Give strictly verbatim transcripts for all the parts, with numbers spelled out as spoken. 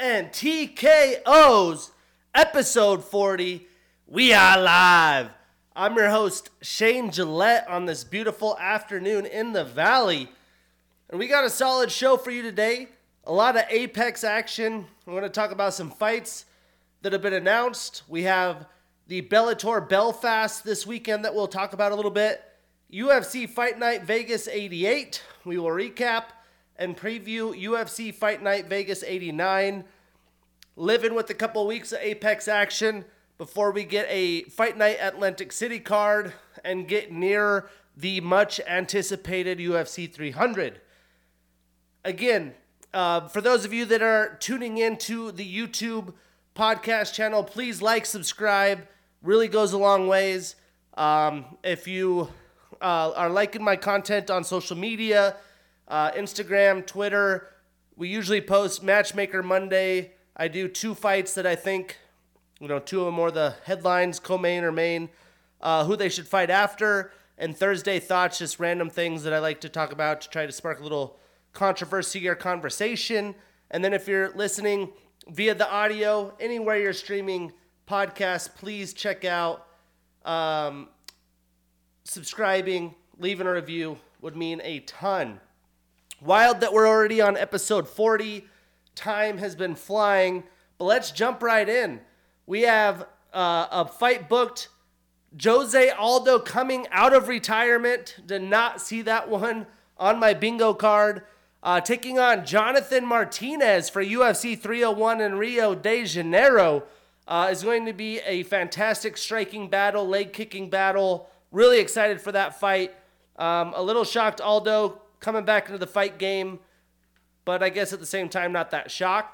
and T K Os, episode forty. We are live. I'm your host, Shane Gillette, on this beautiful afternoon in the Valley. And we got a solid show for you today. A lot of Apex action. We're going to talk about some fights that have been announced. We have the Bellator Belfast this weekend that we'll talk about a little bit. U F C Fight Night Vegas eighty-eight. We will recap and preview U F C Fight Night Vegas eighty-nine. Living with a couple weeks of Apex action before we get a Fight Night Atlantic City card and get near the much anticipated U F C three hundred. Again, uh, for those of you that are tuning into the YouTube podcast channel, please like, subscribe. Really goes a long ways. Um, if you uh, are liking my content on social media, uh, Instagram, Twitter, we usually post Matchmaker Monday. I do two fights that I think, you know, two of them are the headlines, co-main or main, uh, who they should fight after, and Thursday Thoughts, just random things that I like to talk about to try to spark a little controversy or conversation. And then if you're listening via the audio, anywhere you're streaming podcasts, please check out um, subscribing, leaving a review would mean a ton. Wild that we're already on episode forty. Time has been flying, but let's jump right in. We have uh, a fight booked. Jose Aldo coming out of retirement. Did not see that one on my bingo card. Uh, taking on Jonathan Martinez for U F C three oh one in Rio de Janeiro. Uh, is going to be a fantastic striking battle, leg kicking battle. Really excited for that fight. Um, a little shocked Aldo coming back into the fight game, but I guess at the same time, not that shocked.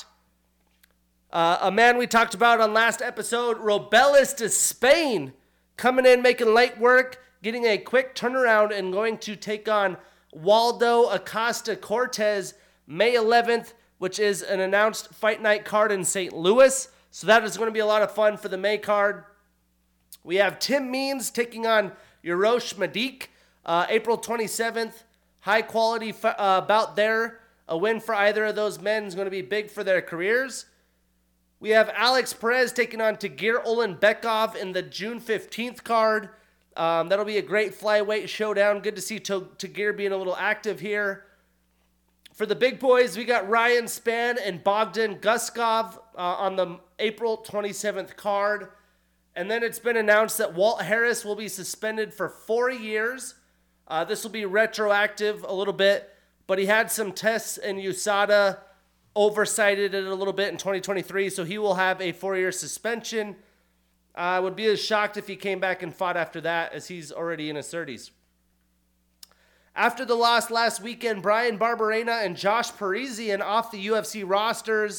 Uh, a man we talked about on last episode, Robelis de Spain, coming in, making light work, getting a quick turnaround, and going to take on Waldo Acosta Cortez May eleventh, which is an announced Fight Night card in Saint Louis. So that is going to be a lot of fun for the May card. We have Tim Means taking on Urosh Madik, uh, April twenty-seventh. High quality uh, bout there. A win for either of those men is going to be big for their careers. We have Alex Perez taking on Tagir Ulanbekov in the June fifteenth card. Um, that'll be a great flyweight showdown. Good to see Tagir being a little active here. For the big boys, we got Ryan Spann and Bogdan Guskov uh, on the April twenty-seventh card. And then it's been announced that Walt Harris will be suspended for four years. Uh, this will be retroactive a little bit, but he had some tests in U S A D A, oversighted it a little bit in twenty twenty-three, so he will have a four-year suspension. I uh, would be as shocked if he came back and fought after that, as he's already in his thirties. After the loss last weekend, Brian Barberena and Josh Parisian off the U F C rosters.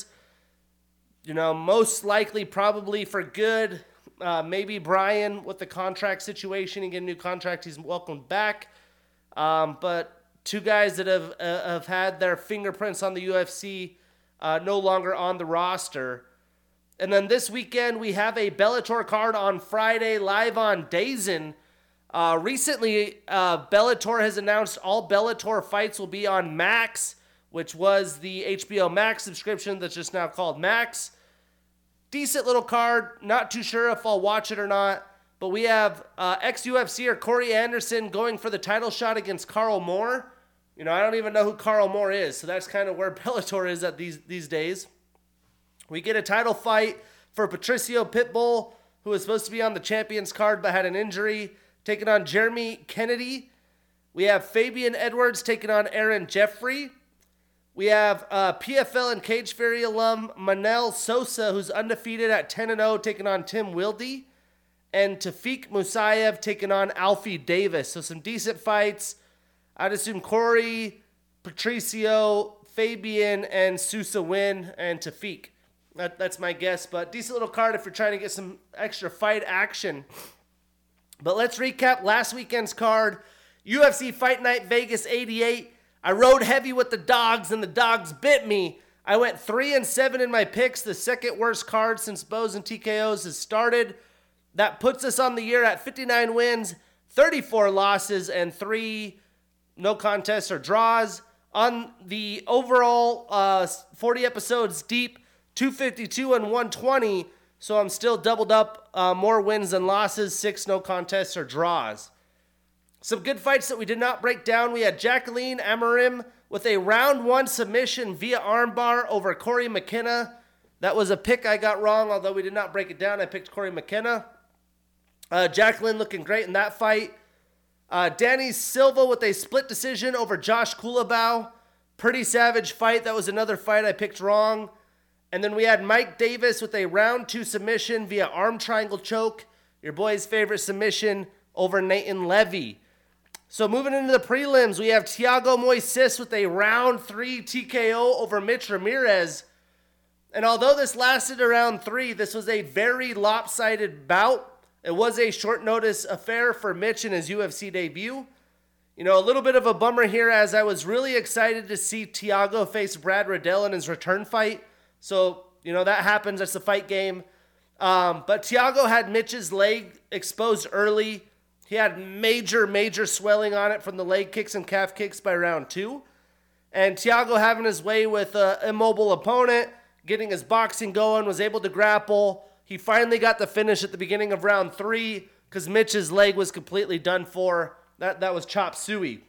You know, most likely probably for good. Uh, maybe Brian with the contract situation, he get a new contract, he's welcomed back. Um, but two guys that have uh, have had their fingerprints on the U F C uh, no longer on the roster. And then this weekend, we have a Bellator card on Friday, live on DAZN. Uh, recently, uh, Bellator has announced all Bellator fights will be on Max, which was the H B O Max subscription that's just now called Max. Decent little card. Not too sure if I'll watch it or not. But we have uh, ex-U F C-er Corey Anderson going for the title shot against Carl Moore. You know, I don't even know who Carl Moore is, so that's kind of where Bellator is at these, these days. We get a title fight for Patricio Pitbull, who was supposed to be on the Champions card but had an injury, taking on Jeremy Kennedy. We have Fabian Edwards taking on Aaron Jeffrey. We have uh, P F L and Cage Fury alum Manel Sosa, who's undefeated at ten and oh, taking on Tim Wilde. And Tafiq Musayev taking on Alfie Davis. So some decent fights. I'd assume Corey, Patricio, Fabian, and Sousa win, and Tafiq. That, that's my guess, but decent little card if you're trying to get some extra fight action. But let's recap last weekend's card. U F C Fight Night Vegas eighty-eight. I rode heavy with the dogs, and the dogs bit me. I went three and seven in my picks, the second worst card since Bows and T K Os has started. That puts us on the year at fifty-nine wins, thirty-four losses, and three no contests or draws. On the overall uh, forty episodes deep, two fifty-two and one twenty. So I'm still doubled up, uh, more wins than losses, six no contests or draws. Some good fights that we did not break down. We had Jacqueline Amarim with a round one submission via armbar over Corey McKenna. That was a pick I got wrong, although we did not break it down. I picked Corey McKenna. Uh, Jacqueline looking great in that fight. Uh, Danny Silva with a split decision over Josh Kulabau. Pretty savage fight. That was another fight I picked wrong. And then we had Mike Davis with a round two submission via arm triangle choke. Your boy's favorite submission over Nathan Levy. So moving into the prelims, we have Thiago Moises with a round three T K O over Mitch Ramirez. And although this lasted around three, this was a very lopsided bout. It was a short notice affair for Mitch in his U F C debut. You know, a little bit of a bummer here, as I was really excited to see Thiago face Brad Riddell in his return fight. So, you know, that happens. That's the fight game. Um, but Thiago had Mitch's leg exposed early. He had major, major swelling on it from the leg kicks and calf kicks by round two. And Thiago, having his way with an immobile opponent, getting his boxing going, was able to grapple. He finally got the finish at the beginning of round three because Mitch's leg was completely done for. That, that was chop suey.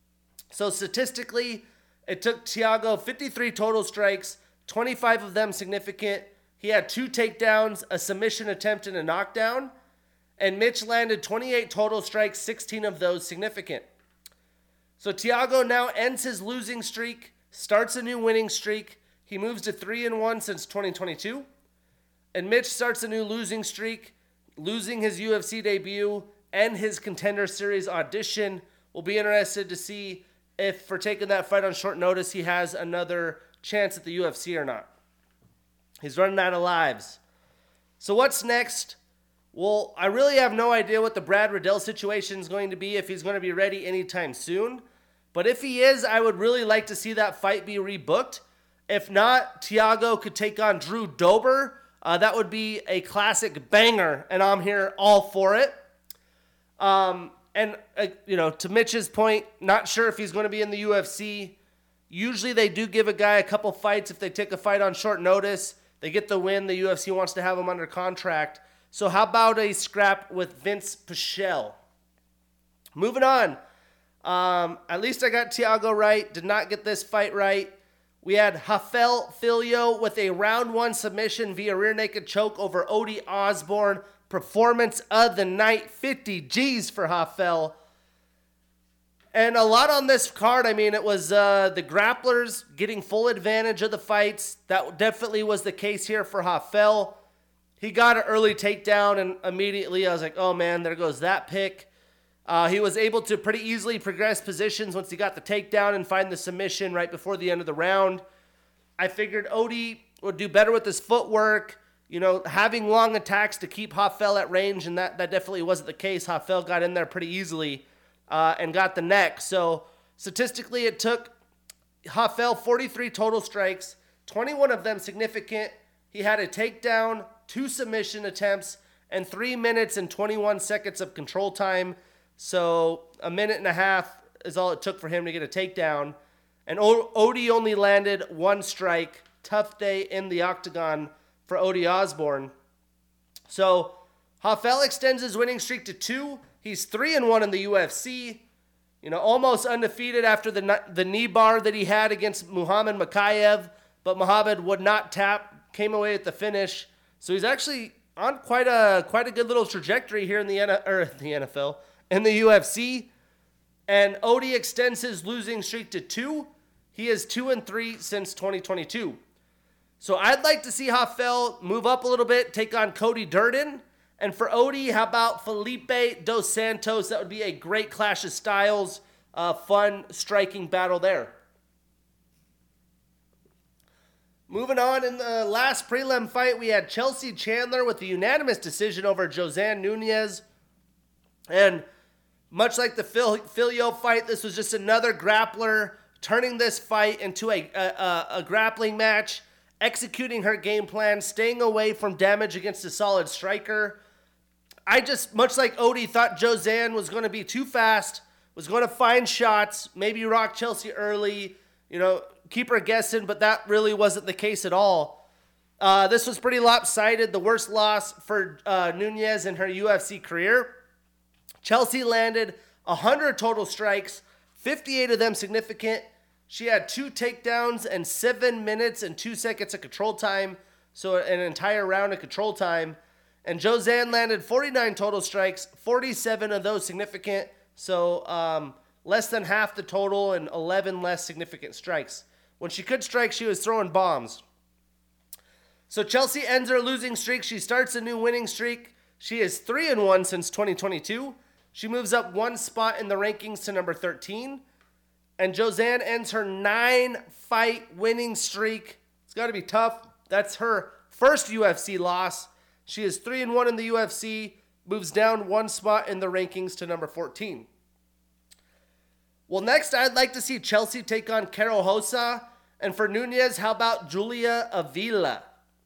So statistically, it took Thiago fifty-three total strikes, twenty-five of them significant. He had two takedowns, a submission attempt, and a knockdown. And Mitch landed twenty-eight total strikes, sixteen of those significant. So Thiago now ends his losing streak, starts a new winning streak. He moves to three and one since twenty twenty-two. And Mitch starts a new losing streak, losing his U F C debut and his Contender Series audition. We'll be interested to see if, for taking that fight on short notice, he has another chance at the U F C or not. He's running out of lives. So what's next? Well, I really have no idea what the Brad Riddell situation is going to be, if he's going to be ready anytime soon. But if he is, I would really like to see that fight be rebooked. If not, Thiago could take on Drew Dober. Uh, that would be a classic banger, and I'm here all for it. Um, and, uh, you know, to Mitch's point, not sure if he's going to be in the U F C. Usually they do give a guy a couple fights if they take a fight on short notice. They get the win. The U F C wants to have him under contract. So how about a scrap with Vince Pichel? Moving on. Um, at least I got Thiago right. Did not get this fight right. We had Rafael Filho with a round one submission via rear naked choke over Odie Osborne. Performance of the night, fifty G's for Rafael. And a lot on this card. I mean, it was uh, the grapplers getting full advantage of the fights. That definitely was the case here for Rafael. He got an early takedown, and immediately I was like, oh man, there goes that pick. Uh, he was able to pretty easily progress positions once he got the takedown and find the submission right before the end of the round. I figured Odie would do better with his footwork, you know, having long attacks to keep Rafael at range, and that, that definitely wasn't the case. Rafael got in there pretty easily uh, and got the neck. So statistically, it took Rafael forty-three total strikes, twenty-one of them significant. He had a takedown, two submission attempts, and three minutes and twenty-one seconds of control time. So a minute and a half is all it took for him to get a takedown. And o- Odie only landed one strike. Tough day in the octagon for Odie Osborne. So Rafael extends his winning streak to two. He's three and one in the U F C. You know, almost undefeated after the the knee bar that he had against Muhammad Makayev, but Muhammad would not tap, came away with the finish. So he's actually on quite a quite a good little trajectory here in the N- or the N F L, in the U F C. And Odie extends his losing streak to two. He is two and three since twenty twenty-two. So I'd like to see Rafael move up a little bit, take on Cody Durden. And for Odie, how about Felipe Dos Santos? That would be a great clash of styles. Uh, fun, striking battle there. Moving on, in the last prelim fight, we had Chelsea Chandler with a unanimous decision over Josanne Nunez. And much like the Phil, Filio fight, this was just another grappler turning this fight into a, a, a, a grappling match, executing her game plan, staying away from damage against a solid striker. I just, much like Odie, thought Josanne was going to be too fast, was going to find shots, maybe rock Chelsea early, you know, keep her guessing, but that really wasn't the case at all. Uh, this was pretty lopsided, the worst loss for uh, Nunes in her U F C career. Chelsea landed one hundred total strikes, fifty-eight of them significant. She had two takedowns and seven minutes and two seconds of control time, so an entire round of control time. And Josiane landed forty-nine total strikes, forty-seven of those significant, so um, less than half the total and eleven less significant strikes. When she could strike, she was throwing bombs. So Chelsea ends her losing streak. She starts a new winning streak. She is three and one since twenty twenty-two. She moves up one spot in the rankings to number thirteen. And Josiane ends her nine-fight winning streak. It's got to be tough. That's her first U F C loss. She is three and one in the U F C, moves down one spot in the rankings to number fourteen. Well, next I'd like to see Chelsea take on Karol Rosa. And for Nunes, how about Julia Avila?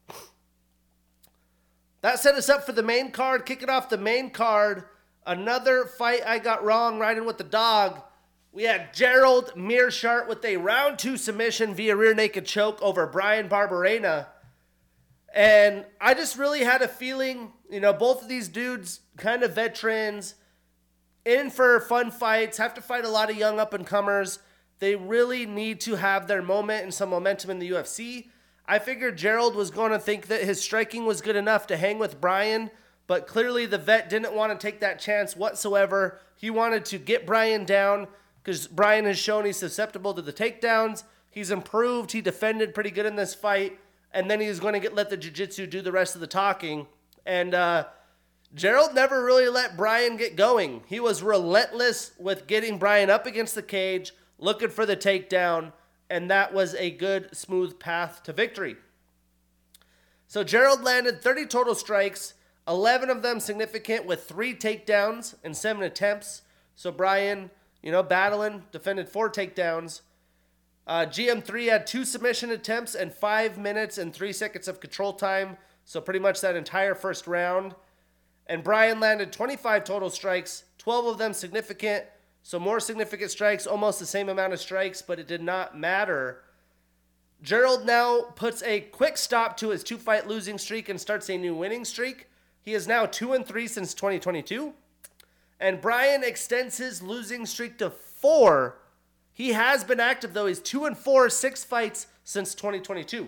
That set us up for the main card. Kicking off the main card, another fight I got wrong, riding with the dog. We had Gerald Meerschaert with a round two submission via rear naked choke over Bryan Barberena. And I just really had a feeling, you know, both of these dudes, kind of veterans, in for fun fights, have to fight a lot of young up-and-comers. They really need to have their moment and some momentum in the U F C. I figured Gerald was going to think that his striking was good enough to hang with Bryan, but clearly the vet didn't want to take that chance whatsoever. He wanted to get Bryan down because Bryan has shown he's susceptible to the takedowns. He's improved. He defended pretty good in this fight, and then he's going to get let the jiu-jitsu do the rest of the talking. And uh, Gerald never really let Bryan get going. He was relentless with getting Bryan up against the cage, looking for the takedown, and that was a good, smooth path to victory. So Gerald landed thirty total strikes, eleven of them significant with three takedowns and seven attempts. So Bryan, you know, battling, defended four takedowns. Uh, G M three had two submission attempts and five minutes and three seconds of control time. So pretty much that entire first round. And Bryan landed twenty-five total strikes, twelve of them significant. So more significant strikes, almost the same amount of strikes, but it did not matter. Gerald now puts a quick stop to his two-fight losing streak and starts a new winning streak. He is now two and three since twenty twenty-two. And Bryan extends his losing streak to four. He has been active, though. He's two and four, six fights since twenty twenty-two.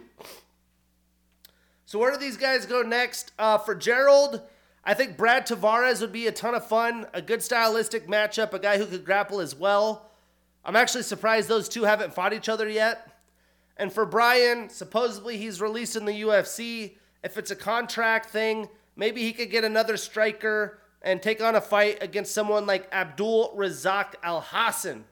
So where do these guys go next? Uh, for Gerald, I think Brad Tavares would be a ton of fun. A good stylistic matchup, a guy who could grapple as well. I'm actually surprised those two haven't fought each other yet. And for Bryan, supposedly he's released in the U F C. If it's a contract thing, maybe he could get another striker and take on a fight against someone like Abdul Razak Al-Hassan.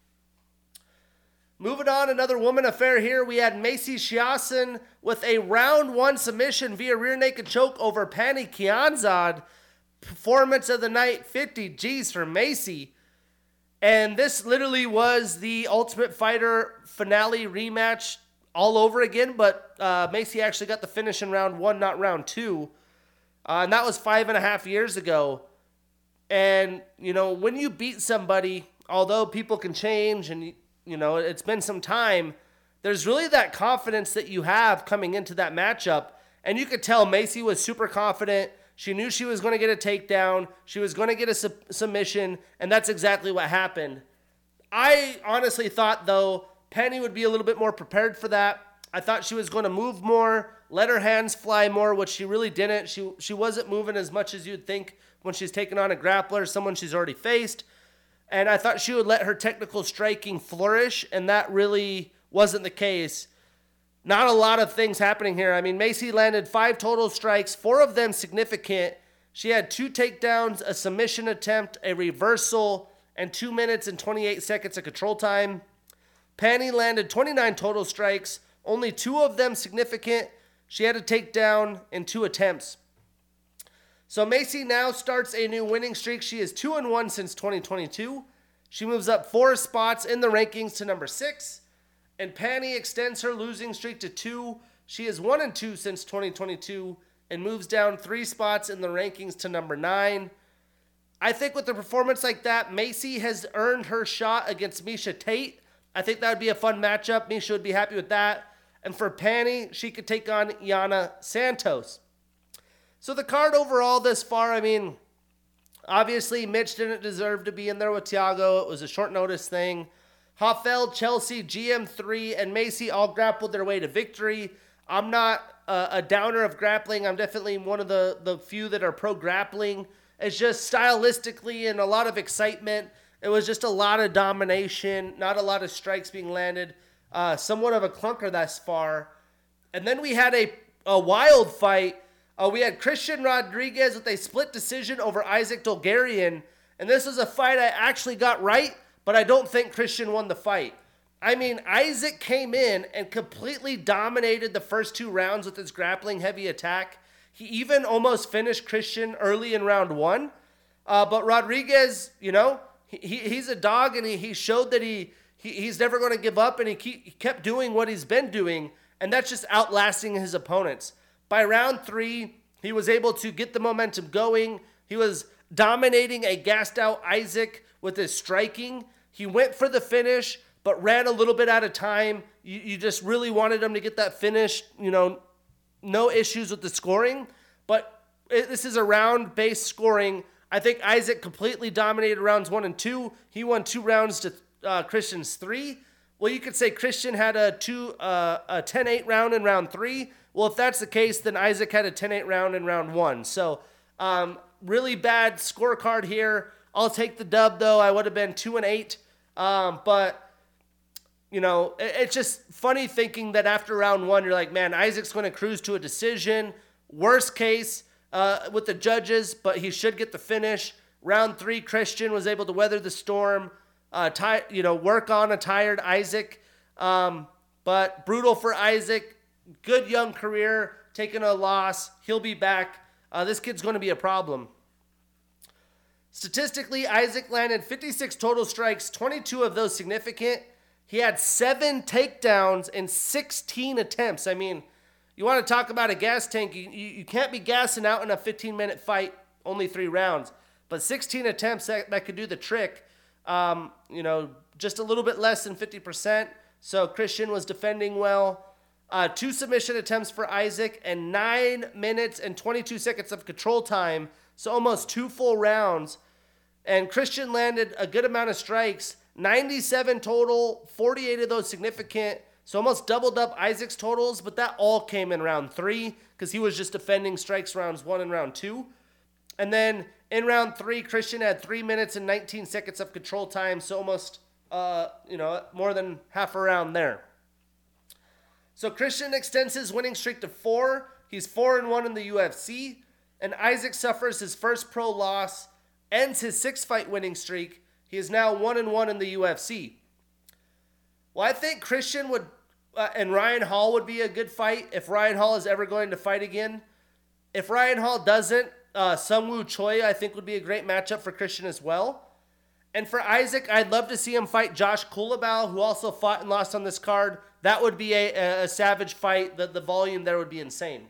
Moving on, another woman affair here. We had Macy Chiasson with a round one submission via rear naked choke over Pani Kianzad. Performance of the night, fifty G's for Macy. And this literally was the Ultimate Fighter finale rematch all over again, but uh, Macy actually got the finish in round one, not round two. Uh, and that was five and a half years ago. And, you know, when you beat somebody, although people can change and, you know, it's been some time, there's really that confidence that you have coming into that matchup. And you could tell Macy was super confident. She knew she was going to get a takedown. She was going to get a su- submission. And that's exactly what happened. I honestly thought, though, Penny would be a little bit more prepared for that. I thought she was going to move more, let her hands fly more, which she really didn't. She she wasn't moving as much as you'd think when she's taking on a grappler, someone she's already faced. And I thought she would let her technical striking flourish, and that really wasn't the case. Not a lot of things happening here. I mean, Macy landed five total strikes, four of them significant. She had two takedowns, a submission attempt, a reversal, and two minutes and twenty-eight seconds of control time. Penny landed twenty-nine total strikes, only two of them significant. She had a takedown in two attempts. So Macy now starts a new winning streak. She is two and one since twenty twenty-two. She moves up four spots in the rankings to number six. And Penny extends her losing streak to two. She is one and two since twenty twenty-two and moves down three spots in the rankings to number nine. I think with a performance like that, Macy has earned her shot against Miesha Tate. I think that would be a fun matchup. Miesha would be happy with that. And for Pani, she could take on Yana Santos. So the card overall this far, I mean, obviously Mitch didn't deserve to be in there with Thiago. It was a short notice thing. Hoffeld, Chelsea, G M three, and Macy all grappled their way to victory. I'm not a, a downer of grappling. I'm definitely one of the, the few that are pro grappling. It's just stylistically and a lot of excitement. It was just a lot of domination, not a lot of strikes being landed. Uh, somewhat of a clunker thus far. And then we had a, a wild fight. Uh, we had Christian Rodriguez with a split decision over Isaac Dolgarian. And this was a fight I actually got right, but I don't think Christian won the fight. I mean, Isaac came in and completely dominated the first two rounds with his grappling heavy attack. He even almost finished Christian early in round one. Uh, but Rodriguez, you know, he, he he's a dog, and he, he showed that he, he he's never going to give up, and he, keep, he kept doing what he's been doing, and that's just outlasting his opponents. By round three, he was able to get the momentum going. He was dominating a gassed out Isaac with his striking. He went for the finish, but ran a little bit out of time. You, you just really wanted him to get that finish. You know, no issues with the scoring, but it, this is a round-based scoring. I think Isaac completely dominated rounds one and two. He won two rounds to uh, Christian's three. Well, you could say Christian had a two, uh, a ten eight round in round three. Well, if that's the case, then Isaac had a ten eight round in round one. So, um, really bad scorecard here. I'll take the dub, though. I would have been two and eight. Um, but, you know, it, it's just funny thinking that after round one, you're like, man, Isaac's going to cruise to a decision. Worst case uh, with the judges, but he should get the finish. Round three, Christian was able to weather the storm, uh, tie, you know, work on a tired Isaac. Um, but brutal for Isaac. Good young career, taking a loss. He'll be back. Uh, this kid's going to be a problem. Statistically, Isaac landed fifty-six total strikes, twenty-two of those significant. He had seven takedowns in sixteen attempts. I mean, you want to talk about a gas tank. You, you, you can't be gassing out in a fifteen-minute fight, only three rounds. But sixteen attempts, that, that could do the trick. Um, you know, just a little bit less than fifty percent. So Christian was defending well. Uh, two submission attempts for Isaac and nine minutes and twenty-two seconds of control time. So almost two full rounds. And Christian landed a good amount of strikes, ninety-seven total, forty-eight of those significant. So almost doubled up Isaac's totals, but that all came in round three because he was just defending strikes rounds one and round two. And then in round three, Christian had three minutes and nineteen seconds of control time. So almost, uh, you know, more than half a round there. So Christian extends his winning streak to four. He's four and one in the U F C. And Isaac suffers his first pro loss, ends his six-fight winning streak. He is now one and one in the U F C. Well, I think Christian would uh, and Ryan Hall would be a good fight if Ryan Hall is ever going to fight again. If Ryan Hall doesn't, uh, Sungwoo Choi I think would be a great matchup for Christian as well. And for Isaac, I'd love to see him fight Josh Kulabau, who also fought and lost on this card. That would be a, a, a savage fight. The, the volume there would be insane.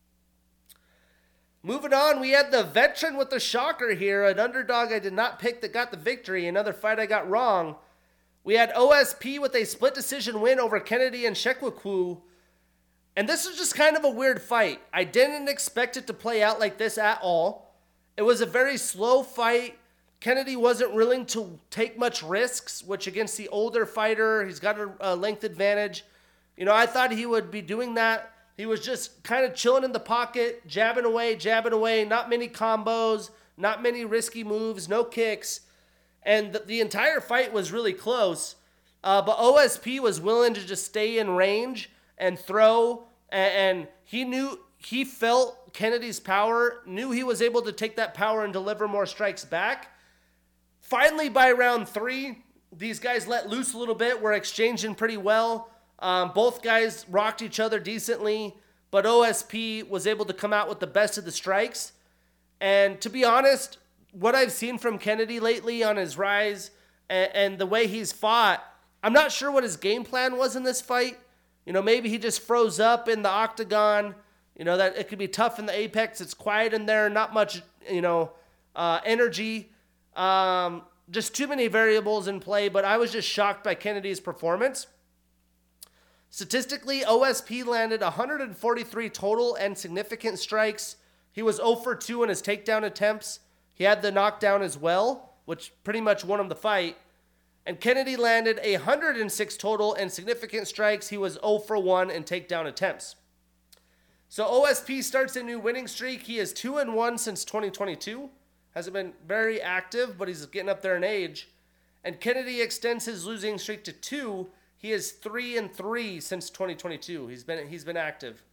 Moving on, we had the veteran with the shocker here, an underdog I did not pick that got the victory, another fight I got wrong. We had O S P with a split decision win over Kennedy and Nzechukwu. And this was just kind of a weird fight. I didn't expect it to play out like this at all. It was a very slow fight. Kennedy wasn't willing to take much risks, which against the older fighter, he's got a, a length advantage. You know, I thought he would be doing that. He was just kind of chilling in the pocket, jabbing away, jabbing away, not many combos, not many risky moves, no kicks. And the, the entire fight was really close. Uh, but O S P was willing to just stay in range and throw. And, and he knew, he felt Kennedy's power, knew he was able to take that power and deliver more strikes back. Finally, by round three, these guys let loose a little bit. Were exchanging pretty well. Um, both guys rocked each other decently, but O S P was able to come out with the best of the strikes. And to be honest, what I've seen from Kennedy lately on his rise and, and the way he's fought, I'm not sure what his game plan was in this fight. You know, maybe he just froze up in the octagon. You know, that it could be tough in the apex. It's quiet in there, not much, you know, uh, energy. Um, just too many variables in play, but I was just shocked by Kennedy's performance. Statistically, O S P landed one hundred forty-three total and significant strikes. He was zero for two in his takedown attempts. He had the knockdown as well, which pretty much won him the fight. And Kennedy landed one hundred six total and significant strikes. He was zero for one in takedown attempts. So O S P starts a new winning streak. He is two and one since twenty twenty-two. Hasn't been very active, but he's getting up there in age. And Kennedy extends his losing streak to two. He is three and three since twenty twenty-two. He's been he's been active.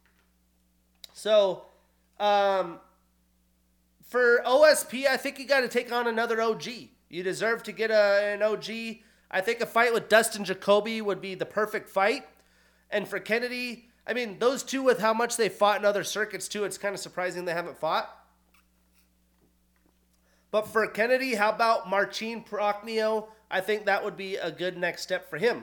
So, um, for O S P, I think you got to take on another O G. You deserve to get a, an O G. I think a fight with Dustin Jacoby would be the perfect fight. And for Kennedy, I mean, those two with how much they fought in other circuits too, it's kind of surprising they haven't fought. But for Kennedy, how about Marcin Prachnio? I think that would be a good next step for him.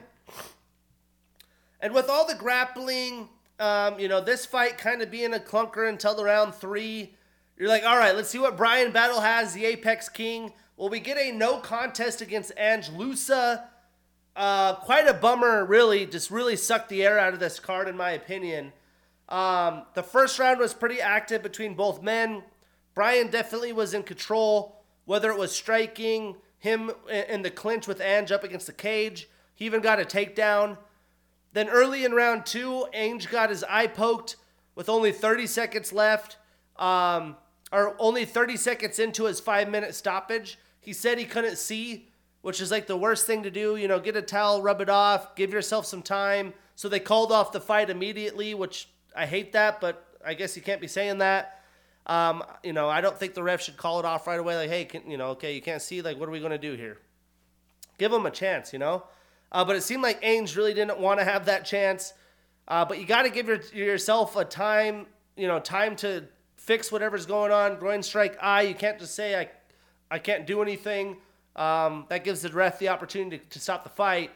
And with all the grappling, um, you know, this fight kind of being a clunker until the round three, you're like, all right, let's see what Bryan Battle has, the Apex King. Well, we get a no contest against Ange Loosa. Uh, quite a bummer, really. Just really sucked the air out of this card, in my opinion. Um, the first round was pretty active between both men. Bryan definitely was in control, whether it was striking, him in the clinch with Ange up against the cage. He even got a takedown. Then early in round two, Ange got his eye poked with only thirty seconds left, um, or only thirty seconds into his five-minute stoppage. He said he couldn't see, which is like the worst thing to do. You know, get a towel, rub it off, give yourself some time. So they called off the fight immediately, which I hate that, but I guess you can't be saying that. Um, you know, I don't think the ref should call it off right away. Like, hey, can, you know, okay, you can't see. Like, what are we going to do here? Give him a chance, you know? Uh, but it seemed like Ainge really didn't want to have that chance. Uh, but you got to give your, yourself a time, you know, time to fix whatever's going on. Groin strike, eye. You can't just say, I I can't do anything. Um, that gives the ref the opportunity to, to stop the fight.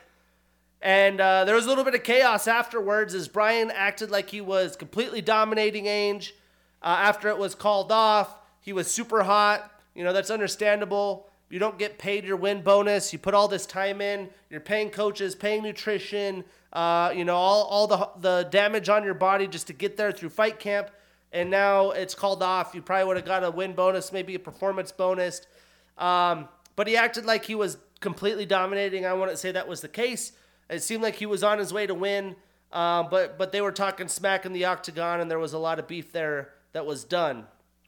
And uh, there was a little bit of chaos afterwards as Bryan acted like he was completely dominating Ainge. Uh, after it was called off, he was super hot. You know, that's understandable. You don't get paid your win bonus. You put all this time in. You're paying coaches, paying nutrition, uh, you know, all, all the, the damage on your body just to get there through fight camp. And now it's called off. You probably would have got a win bonus, maybe a performance bonus. Um, but he acted like he was completely dominating. I wouldn't say that was the case. It seemed like he was on his way to win. Um, but, but they were talking smack in the octagon, and there was a lot of beef there that was done.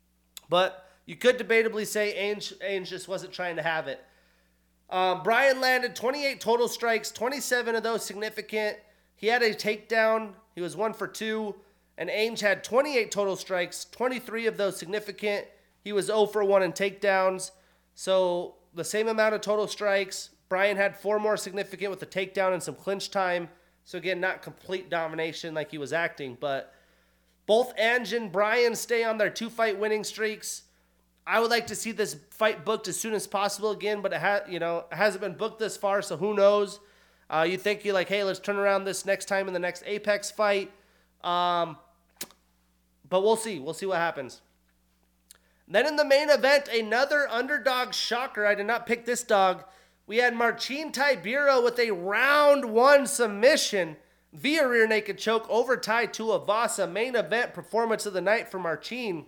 But you could debatably say Ainge, Ainge just wasn't trying to have it. Um, Bryan landed twenty-eight total strikes, twenty-seven of those significant. He had a takedown. He was one for two. And Ainge had twenty-eight total strikes, twenty-three of those significant. He was zero for one in takedowns. So the same amount of total strikes. Bryan had four more significant with a takedown and some clinch time. So again, not complete domination like he was acting, but both Ange and Bryan stay on their two-fight winning streaks. I would like to see this fight booked as soon as possible again, but it ha- you know, it hasn't been booked this far, so who knows? Uh, you think you're like, hey, let's turn around this next time in the next Apex fight. Um, but we'll see. We'll see what happens. Then in the main event, another underdog shocker. I did not pick this dog. We had Marcin Tybura with a round one submission via rear naked choke over Tai Tuivasa. Main event performance of the night for Marcin.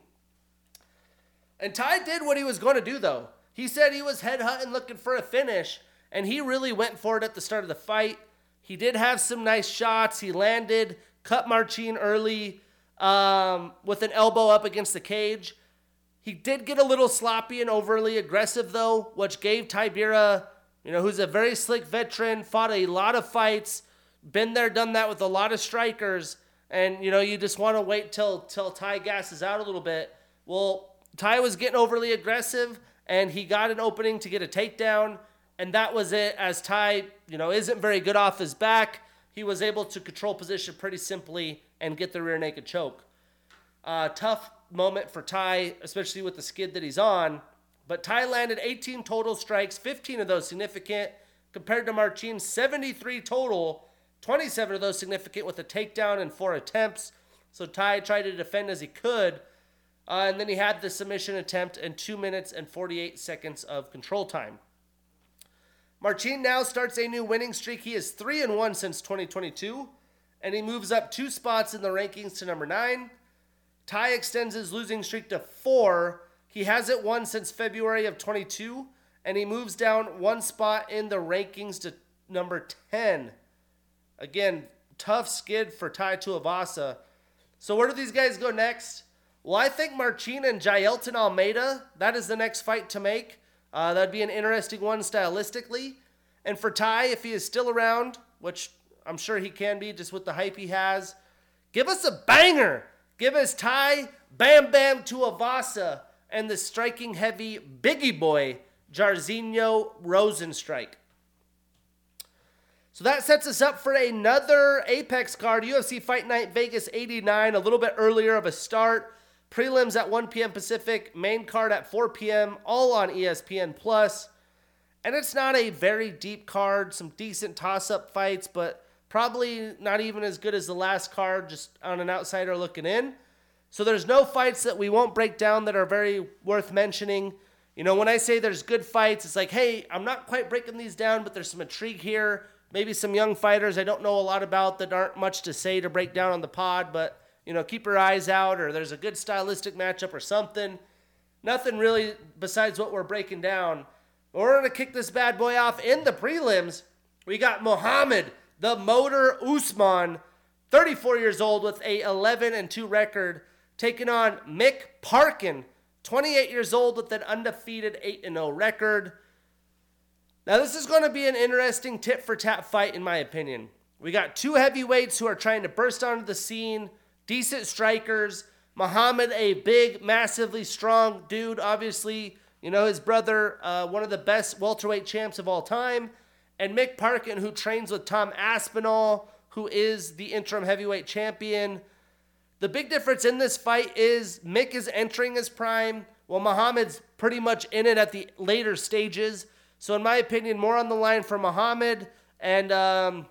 And Ty did what he was going to do, though. He said he was headhunting looking for a finish, and he really went for it at the start of the fight. He did have some nice shots. He landed, cut Marcin early um, with an elbow up against the cage. He did get a little sloppy and overly aggressive, though, which gave Tybura, you know, who's a very slick veteran, fought a lot of fights, been there, done that with a lot of strikers, and, you know, you just want to wait till, till Ty gasses out a little bit. Well, Ty was getting overly aggressive, and he got an opening to get a takedown, and that was it. As Ty, you know, isn't very good off his back, he was able to control position pretty simply and get the rear naked choke. Uh, tough moment for Ty, especially with the skid that he's on, but Ty landed eighteen total strikes, fifteen of those significant, compared to Marcin's seventy-three total, twenty-seven of those significant with a takedown and four attempts. So Ty tried to defend as he could. Uh, and then he had the submission attempt and two minutes and forty-eight seconds of control time. Marcin now starts a new winning streak. He is three and one since twenty twenty-two. and he moves up two spots in the rankings to number nine. Tai extends his losing streak to four. He hasn't won since February of twenty-two, and he moves down one spot in the rankings to number ten. Again, tough skid for Tai Tuivasa. So where do these guys go next? Well, I think Marcin and Jailton Almeida, that is the next fight to make. Uh, that'd be an interesting one stylistically. And for Tai, if he is still around, which I'm sure he can be just with the hype he has, give us a banger. Give us Tai Bam Bam Tuivasa and the striking heavy biggie boy, Jairzinho Rozenstruik. So that sets us up for another Apex card, U F C Fight Night Vegas eighty-nine, a little bit earlier of a start. Prelims at one p.m. Pacific, main card at four p.m., all on E S P N plus. And it's not a very deep card, some decent toss-up fights, but probably not even as good as the last card, just on an outsider looking in. So there's no fights that we won't break down that are very worth mentioning. You know, when I say there's good fights, it's like, hey, I'm not quite breaking these down, but there's some intrigue here. Maybe some young fighters I don't know a lot about that aren't much to say to break down on the pod, but, you know, keep your eyes out, or there's a good stylistic matchup or something. Nothing really besides what we're breaking down. We're going to kick this bad boy off in the prelims. We got Muhammad, the Motor Usman, thirty-four years old with a eleven and two record, taking on Mick Parkin, twenty-eight years old with an undefeated eight and oh record. Now this is going to be an interesting tit-for-tat fight in my opinion. We got two heavyweights who are trying to burst onto the scene, decent strikers. Muhammad, a big, massively strong dude, obviously, you know, his brother, uh, one of the best welterweight champs of all time. And Mick Parkin, who trains with Tom Aspinall, who is the interim heavyweight champion. The big difference in this fight is Mick is entering his prime, while Muhammad's pretty much in it at the later stages. So in my opinion, more on the line for Muhammad. And um,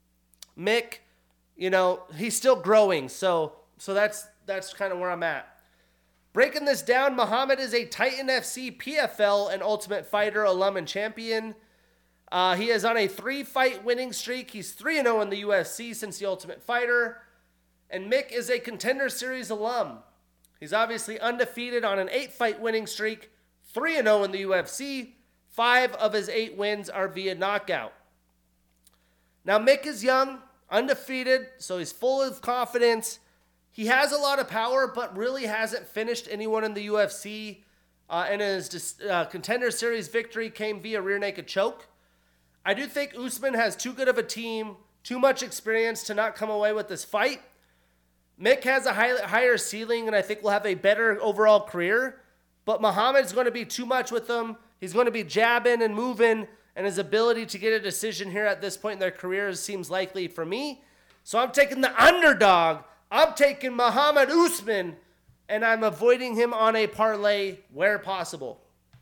Mick, you know, he's still growing. So so that's that's kind of where I'm at. Breaking this down, Muhammad is a Titan F C, P F L, and Ultimate Fighter alum and champion. Uh, he is on a three-fight winning streak. He's three and oh in the U F C since the Ultimate Fighter. And Mick is a Contender Series alum. He's obviously undefeated on an eight-fight winning streak, three and oh in the U F C. Five of his eight wins are via knockout. Now, Mick is young, undefeated, so he's full of confidence. He has a lot of power, but really hasn't finished anyone in the U F C. Uh, and his uh, Contender Series victory came via rear naked choke. I do think Usman has too good of a team, too much experience to not come away with this fight. Mick has a high, higher ceiling, and I think will have a better overall career. But Muhammad's going to be too much with him. He's going to be jabbing and moving, and his ability to get a decision here at this point in their careers seems likely for me. So I'm taking the underdog. I'm taking Muhammad Usman, and I'm avoiding him on a parlay where possible.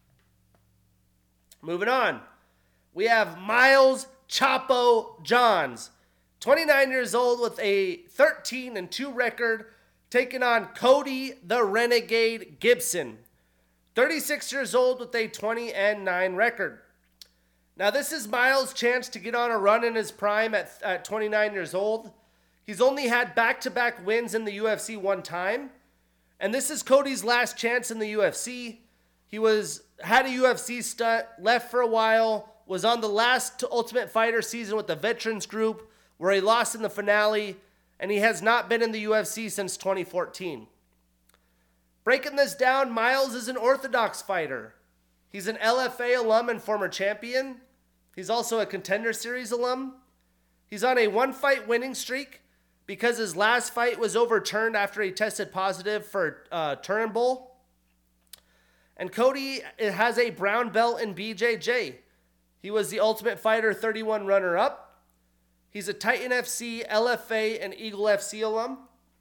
Moving on. We have Miles Chapo Johns, twenty-nine years old with a thirteen and two record, taking on Cody the Renegade Gibson, thirty-six years old with a twenty and nine record. Now this is Miles' chance to get on a run in his prime at, at twenty-nine years old. He's only had back-to-back wins in the U F C one time, and this is Cody's last chance in the U F C. He was had a U F C stunt, left for a while, was on the last Ultimate Fighter season with the Veterans Group, where he lost in the finale, and he has not been in the U F C since twenty fourteen. Breaking this down, Miles is an orthodox fighter. He's an L F A alum and former champion. He's also a Contender Series alum. He's on a one-fight winning streak because his last fight was overturned after he tested positive for uh, Turnbull. And Cody has a brown belt in B J J. He was the Ultimate Fighter thirty-one runner-up. He's a Titan F C, L F A, and Eagle F C alum.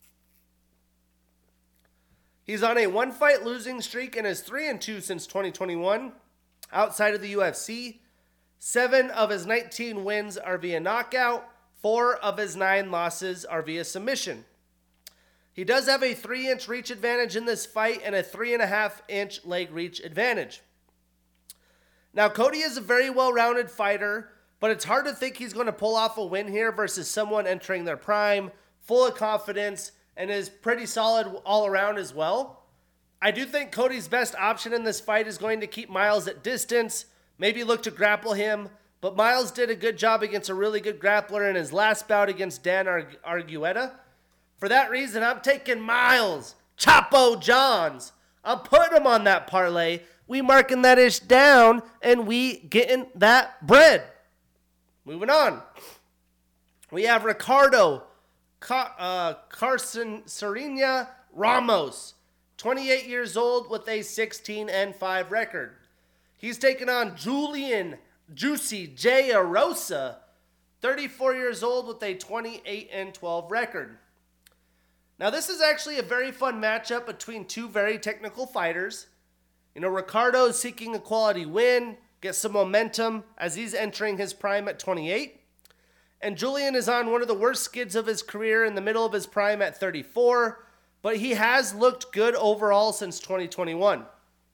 He's on a one-fight losing streak and is three and two since twenty twenty-one. Outside of the U F C, seven of his nineteen wins are via knockout. Four of his nine losses are via submission. He does have a three-inch reach advantage in this fight and a three and a half inch leg reach advantage. Now, Cody is a very well-rounded fighter. but it's hard to think he's going to pull off a win here versus someone entering their prime, full of confidence, and is pretty solid all around as well. I do think Cody's best option in this fight is going to keep Miles at distance, maybe look to grapple him, but Miles did a good job against a really good grappler in his last bout against Dan Arg- Argueta. For that reason, I'm taking Miles, Chapo Johns. I'm putting him on that parlay. We marking that ish down, and we getting that bread. Moving on. We have Ricardo Car- uh, Carson Serena Ramos, twenty-eight years old with a sixteen and five record. He's taking on Julian Juicy J. Arosa, thirty-four years old with a twenty-eight and twelve record. Now, this is actually a very fun matchup between two very technical fighters. You know, Ricardo is seeking a quality win, get some momentum as he's entering his prime at twenty-eight. And Julian is on one of the worst skids of his career in the middle of his prime at thirty-four, but he has looked good overall since twenty twenty-one.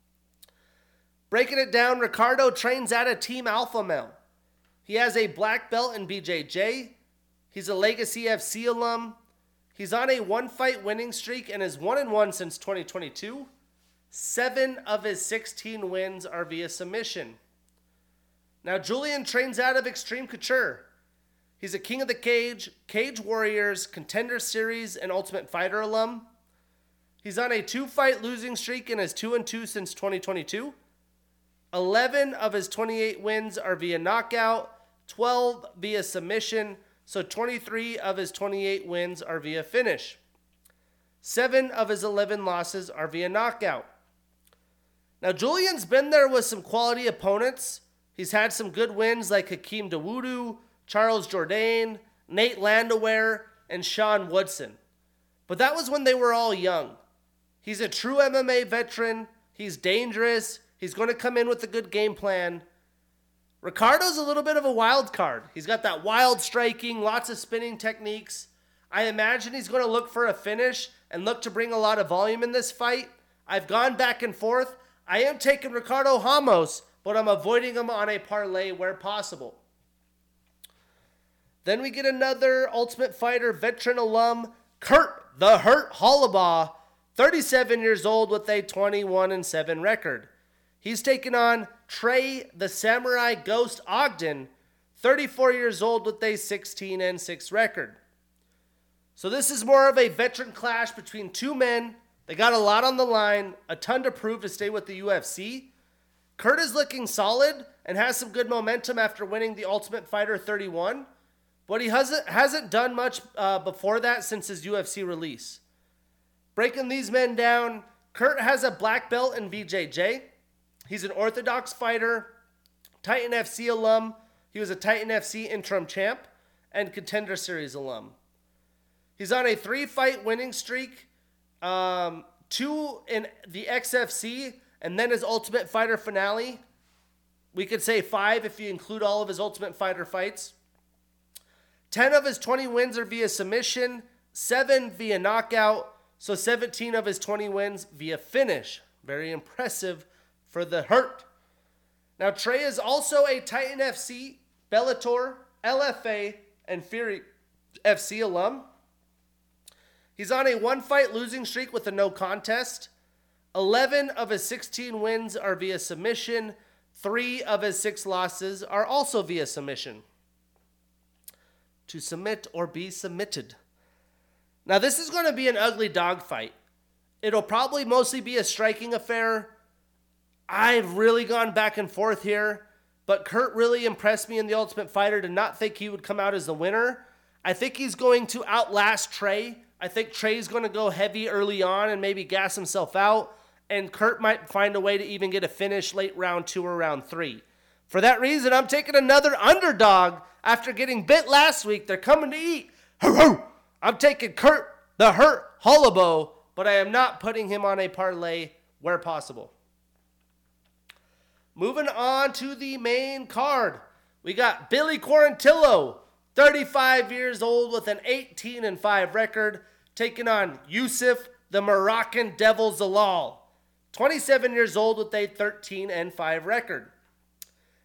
Breaking it down, Ricardo trains at a Team Alpha Male. He has a black belt in B J J. He's a Legacy F C alum. He's on a one-fight winning streak and is one and one since twenty twenty-two. Seven of his sixteen wins are via submission. Now, Julian trains out of Extreme Couture. He's a King of the Cage, Cage Warriors, Contender Series, and Ultimate Fighter alum. He's on a two-fight losing streak and is two and two since twenty twenty-two. eleven of his twenty-eight wins are via knockout, twelve via submission, so twenty-three of his twenty-eight wins are via finish. seven of his eleven losses are via knockout. Now, Julian's been there with some quality opponents. He's had some good wins like Hakeem Dawodu, Charles Jourdain, Nate Landwehr, and Sean Woodson. But that was when they were all young. He's a true M M A veteran. He's dangerous. He's going to come in with a good game plan. Ricardo's a little bit of a wild card. He's got that wild striking, lots of spinning techniques. I imagine he's going to look for a finish and look to bring a lot of volume in this fight. I've gone back and forth. I am taking Ricardo Ramos, but I'm avoiding him on a parlay where possible. Then we get another Ultimate Fighter veteran alum, Kurt the Hurt Hollabaugh, thirty-seven years old with a twenty-one and seven record. He's taken on Trey the Samurai Ghost Ogden, thirty-four years old with a sixteen and six record. So this is more of a veteran clash between two men. They got a lot on the line, a ton to prove to stay with the U F C. Kurt is looking solid and has some good momentum after winning the Ultimate Fighter thirty-one, but he hasn't, hasn't done much uh, before that since his U F C release. Breaking these men down, Kurt has a black belt in B J J. He's an orthodox fighter, Titan F C alum. He was a Titan F C interim champ and Contender Series alum. He's on a three-fight winning streak, um, two in the X F C, and then his Ultimate Fighter finale. We could say five if you include all of his Ultimate Fighter fights. ten of his twenty wins are via submission, seven via knockout, so seventeen of his twenty wins via finish. Very impressive for the Hurt. Now, Trey is also a Titan F C, Bellator, L F A, and Fury F C alum. He's on a one-fight losing streak with a no contest. eleven of his sixteen wins are via submission. Three of his six losses are also via submission. To submit or be submitted. Now, this is going to be an ugly dogfight. It'll probably mostly be a striking affair. I've really gone back and forth here, but Kurt really impressed me in The Ultimate Fighter to not think he would come out as the winner. I think he's going to outlast Trey. I think Trey's going to go heavy early on and maybe gas himself out, and Kurt might find a way to even get a finish late round two or round three. For that reason, I'm taking another underdog after getting bit last week. They're coming to eat. I'm taking Kurt the Hurt Hollabaugh, but I am not putting him on a parlay where possible. Moving on to the main card, we got Billy Quarantillo, thirty-five years old with an eighteen and five record, taking on Yusuf the Moroccan Devil Zalal, twenty-seven years old with a thirteen and five record.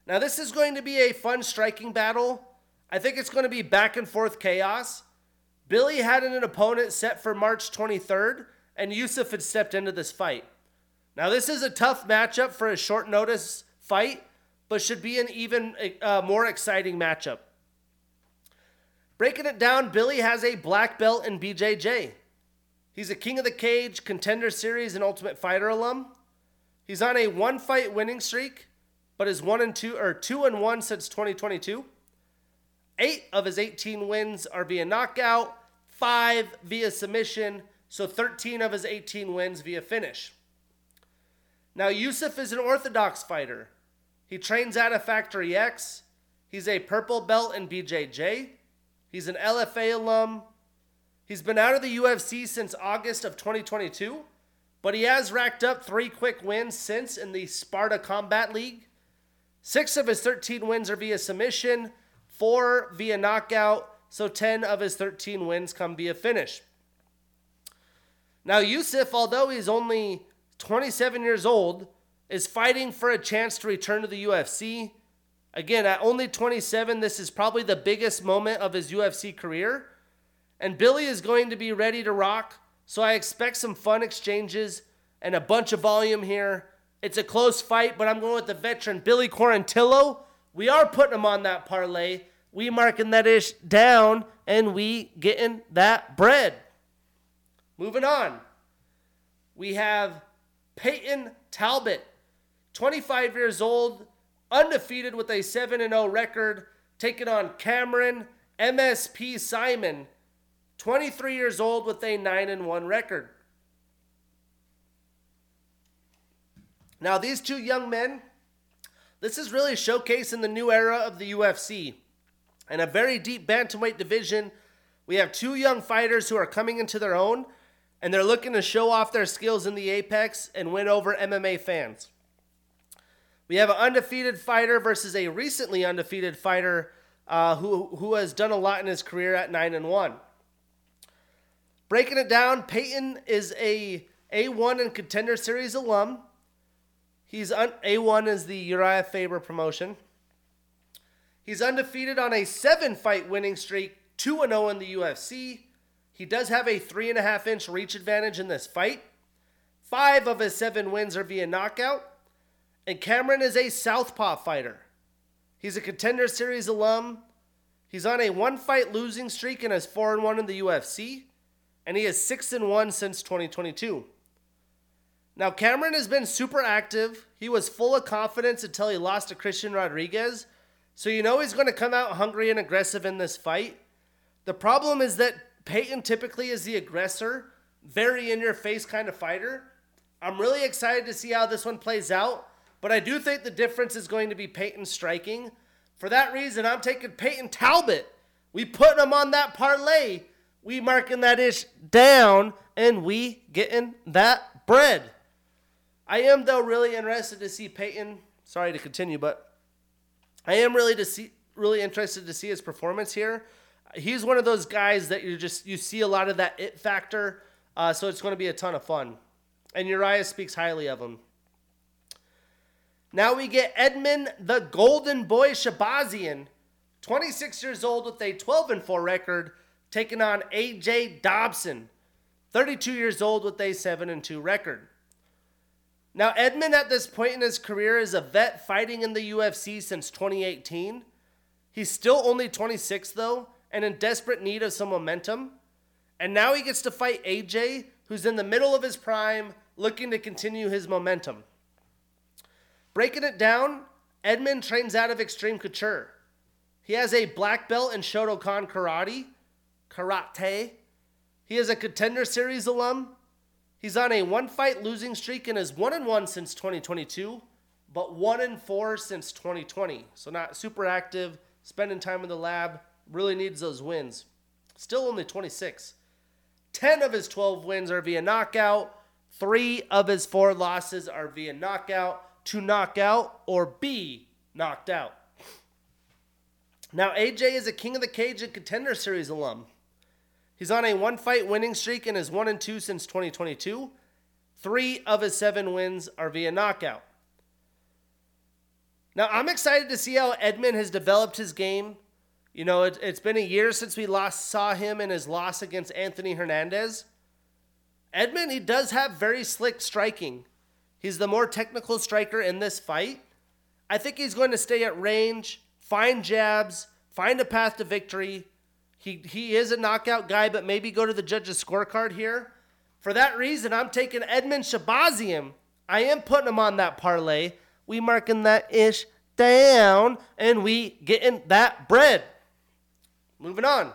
Now, this is going to be a fun striking battle. I think it's going to be back and forth chaos. Billy had an opponent set for March twenty-third, and Yusuf had stepped into this fight. Now, this is a tough matchup for a short notice fight, but should be an even uh, more exciting matchup. Breaking it down, Billy has a black belt in B J J. He's a King of the Cage, Contender Series, and Ultimate Fighter alum. He's on a one-fight winning streak, but is one and two or two and one since twenty twenty-two. Eight of his eighteen wins are via knockout, five via submission, so thirteen of his eighteen wins via finish. Now, Yusuf is an orthodox fighter. He trains out of Factory X. He's a purple belt in B J J. He's an L F A alum. He's been out of the U F C since August of twenty twenty-two, but he has racked up three quick wins since in the Sparta Combat League. Six of his thirteen wins are via submission, four via knockout, so ten of his thirteen wins come via finish. Now, Yusuf, although he's only twenty-seven years old, is fighting for a chance to return to the U F C. Again, at only twenty-seven, this is probably the biggest moment of his U F C career. And Billy is going to be ready to rock, so I expect some fun exchanges and a bunch of volume here. It's a close fight, but I'm going with the veteran Billy Quarantillo. We are putting him on that parlay. We marking that ish down, and we getting that bread. Moving on. We have Peyton Talbot, twenty-five years old, undefeated with a seven and oh record, taking on Cameron M S P Simon, twenty-three years old with a nine and one record. Now, these two young men, this is really showcasing the new era of the U F C. In a very deep bantamweight division, we have two young fighters who are coming into their own, and they're looking to show off their skills in the apex and win over M M A fans. We have an undefeated fighter versus a recently undefeated fighter uh, who, who has done a lot in his career at nine and one. Breaking it down, Peyton is a A one and Contender Series alum. He's un- A one is the Uriah Faber promotion. He's undefeated on a seven-fight winning streak, two and oh in the U F C. He does have a three and a half inch reach advantage in this fight. Five of his seven wins are via knockout. And Cameron is a southpaw fighter. He's a Contender Series alum. He's on a one-fight losing streak and is four and one in the U F C. And he is six and one since twenty twenty-two. Now, Cameron has been super active. He was full of confidence until he lost to Christian Rodriguez. So you know he's going to come out hungry and aggressive in this fight. The problem is that Peyton typically is the aggressor, very in-your-face kind of fighter. I'm really excited to see how this one plays out, but I do think the difference is going to be Peyton striking. For that reason, I'm taking Peyton Talbot. We putting him on that parlay. We marking that ish down, and we getting that bread. I am, though, really interested to see Peyton. Sorry to continue, but I am really to see, really interested to see his performance here. He's one of those guys that you just you see a lot of that it factor, uh, so it's going to be a ton of fun. And Uriah speaks highly of him. Now we get Edmund the Golden Boy Shabazian, twenty-six years old with a twelve and four record, taking on A J Dobson, thirty-two years old with a seven and two record. Now, Edmund at this point in his career is a vet fighting in the U F C since twenty eighteen. He's still only twenty-six, though, and in desperate need of some momentum. And now he gets to fight A J, who's in the middle of his prime, looking to continue his momentum. Breaking it down, Edmund trains out of Extreme Couture. He has a black belt in Shotokan Karate. Karate. He is a Contender Series alum. He's on a one-fight losing streak and is one and one since twenty twenty-two, but one and four since twenty twenty. So not super active, spending time in the lab, really needs those wins. Still only twenty-six. ten of his twelve wins are via knockout. Three of his four losses are via knockout, to knock out, or be knocked out. Now, A J is a King of the Cage and Contender Series alum. He's on a one-fight winning streak and is one and two since twenty twenty-two. Three of his seven wins are via knockout. Now, I'm excited to see how Edmund has developed his game. You know, it, it's been a year since we lost, saw him in his loss against Anthony Hernandez. Edmund, he does have very slick striking. He's the more technical striker in this fight. I think he's going to stay at range, find jabs, find a path to victory. He he is a knockout guy, but maybe go to the judge's scorecard here. For that reason, I'm taking Edmund Shahbazyan. I am putting him on that parlay. We marking that ish down, and we getting that bread. Moving on.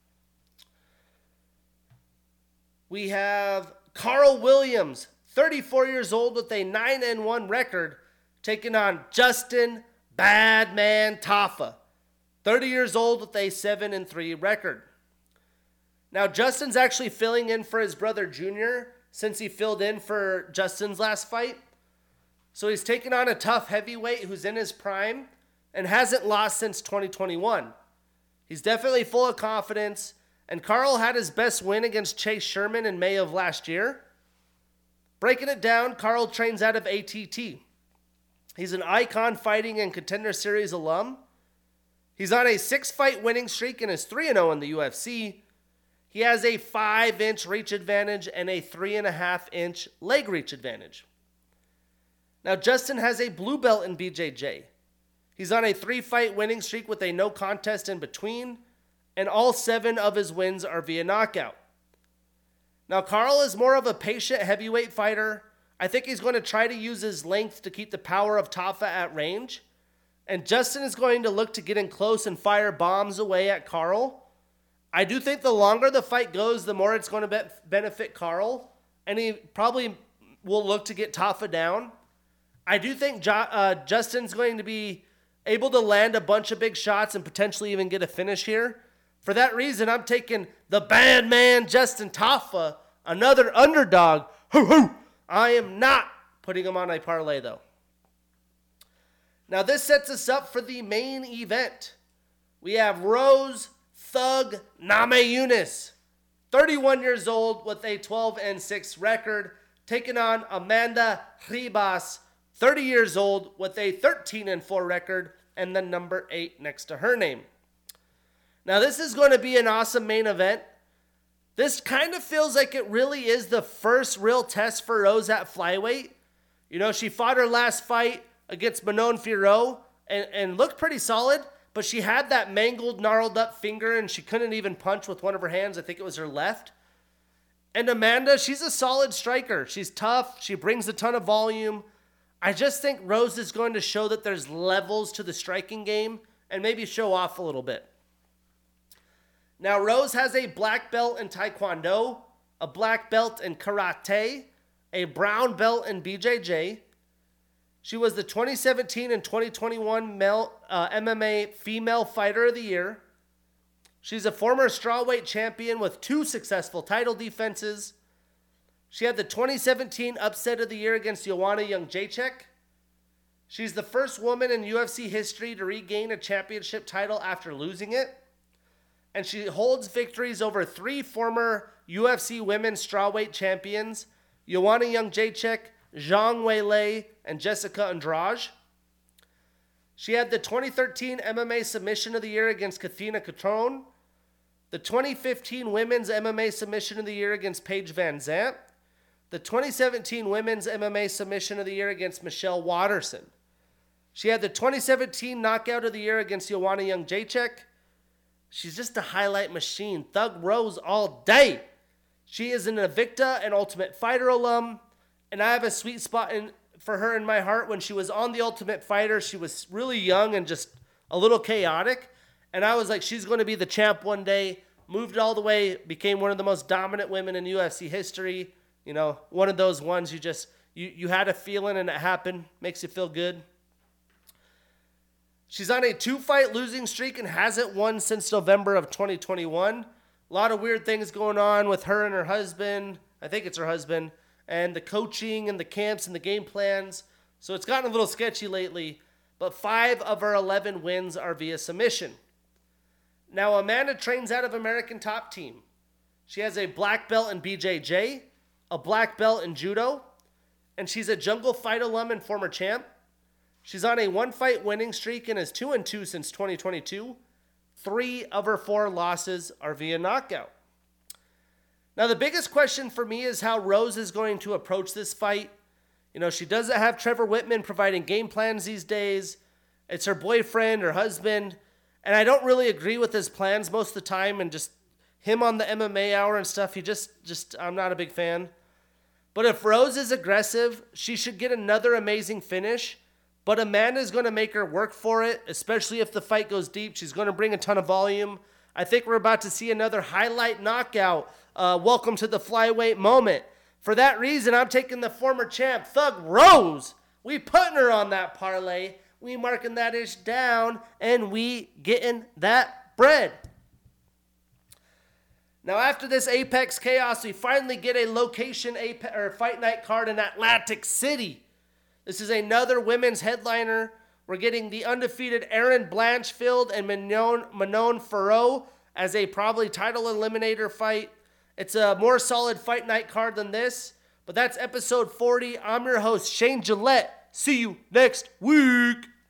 We have Carl Williams, thirty-four years old with a nine and one record, taking on Justin Badman Tafa, thirty years old with a seven and three record. Now, Justin's actually filling in for his brother Junior since he filled in for Justin's last fight. So he's taking on a tough heavyweight who's in his prime and hasn't lost since twenty twenty-one. He's definitely full of confidence, and Carl had his best win against Chase Sherman in May of last year. Breaking it down, Carl trains out of A T T. He's an Icon Fighting and Contender Series alum. He's on a six-fight winning streak and is three and oh in the U F C. He has a five inch reach advantage and a three point five inch leg reach advantage. Now, Justin has a blue belt in B J J. He's on a three-fight winning streak with a no contest in between, and all seven of his wins are via knockout. Now, Carl is more of a patient heavyweight fighter. I think he's going to try to use his length to keep the power of Tafa at range. And Justin is going to look to get in close and fire bombs away at Carl. I do think the longer the fight goes, the more it's going to be- benefit Carl. And he probably will look to get Tafa down. I do think jo- uh, Justin's going to be able to land a bunch of big shots and potentially even get a finish here. For that reason, I'm taking the bad man, Justin Tafa, another underdog. Hoo hoo! I am not putting him on a parlay, though. Now, this sets us up for the main event. We have Rose Thug Namajunas, thirty-one years old with a twelve and six record, taking on Amanda Ribas, thirty years old with a thirteen and four record, and the number eight next to her name. Now, this is going to be an awesome main event. This kind of feels like it really is the first real test for Rose at flyweight. You know, she fought her last fight against Manon Fiorot and, and looked pretty solid, but she had that mangled, gnarled up finger and she couldn't even punch with one of her hands. I think it was her left. And Amanda, she's a solid striker. She's tough. She brings a ton of volume. I just think Rose is going to show that there's levels to the striking game and maybe show off a little bit. Now, Rose has a black belt in Taekwondo, a black belt in Karate, a brown belt in B J J. She was the twenty seventeen and twenty twenty-one male, uh, M M A Female Fighter of the Year. She's a former strawweight champion with two successful title defenses. She had the twenty seventeen upset of the year against Joanna Jędrzejczyk. She's the first woman in U F C history to regain a championship title after losing it. And she holds victories over three former U F C women's strawweight champions, Joanna Jędrzejczyk, Zhang Weili, and Jessica Andrade. She had the twenty thirteen M M A Submission of the Year against Kathina Catron, the twenty fifteen Women's M M A Submission of the Year against Paige Van Zant, the twenty seventeen Women's M M A Submission of the Year against Michelle Watterson. She had the twenty seventeen Knockout of the Year against Joanna Jędrzejczyk. She's just a highlight machine. Thug Rose all day. She is an Invicta and Ultimate Fighter alum, and I have a sweet spot in, for her in my heart. When she was on The Ultimate Fighter, she was really young and just a little chaotic, and I was like, she's going to be the champ one day. Moved all the way, became one of the most dominant women in U F C history. You know, one of those ones you just, you, you had a feeling and it happened. Makes you feel good. She's on a two-fight losing streak and hasn't won since November of twenty twenty-one. A lot of weird things going on with her and her husband. I think it's her husband. And the coaching and the camps and the game plans. So it's gotten a little sketchy lately. But five of her eleven wins are via submission. Now, Amanda trains out of American Top Team. She has a black belt in B J J, a black belt in Judo, and she's a Jungle Fight alum and former champ. She's on a one-fight winning streak and is two and two since twenty twenty-two. Three of her four losses are via knockout. Now, the biggest question for me is how Rose is going to approach this fight. You know, she doesn't have Trevor Whitman providing game plans these days. It's her boyfriend, her husband, and I don't really agree with his plans most of the time, and just him on the M M A Hour and stuff, he just, just I'm not a big fan. But if Rose is aggressive, she should get another amazing finish. But Amanda's going to make her work for it, especially if the fight goes deep. She's going to bring a ton of volume. I think we're about to see another highlight knockout. Uh, welcome to the flyweight moment. For that reason, I'm taking the former champ, Thug Rose. We putting her on that parlay. We marking that ish down, and we getting that bread. Now, after this Apex Chaos, we finally get a location Apex, or fight night card in Atlantic City. This is another women's headliner. We're getting the undefeated Erin Blanchfield and Manon, Manon Farrow as a probably title eliminator fight. It's a more solid fight night card than this, but that's episode forty. I'm your host, Shane Gillette. See you next week.